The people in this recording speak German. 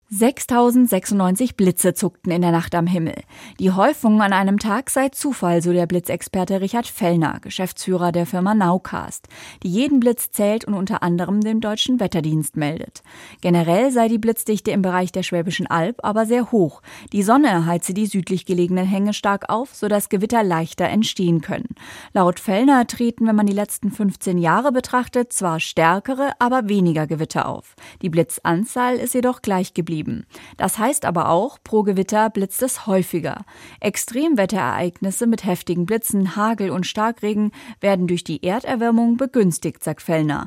6.096 Blitze zuckten in der Nacht am Himmel. Die Häufung an einem Tag sei Zufall, so der Blitzexperte Richard Fellner, Geschäftsführer der Firma Nowcast, die jeden Blitz zählt und unter anderem dem Deutschen Wetterdienst meldet. Generell sei die Blitzdichte im Bereich der Schwäbischen Alb aber sehr hoch. Die Sonne heize die südlich gelegenen Hänge stark auf, sodass Gewitter leichter entstehen können. Laut Fellner treten, wenn man die letzten 15 Jahre betrachtet, zwar stärkere, aber weniger Gewitter auf. Die Blitzanzahl ist jedoch gleich geblieben. Das heißt aber auch, pro Gewitter blitzt es häufiger. Extremwetterereignisse mit heftigen Blitzen, Hagel und Starkregen werden durch die Erderwärmung begünstigt, sagt Fellner.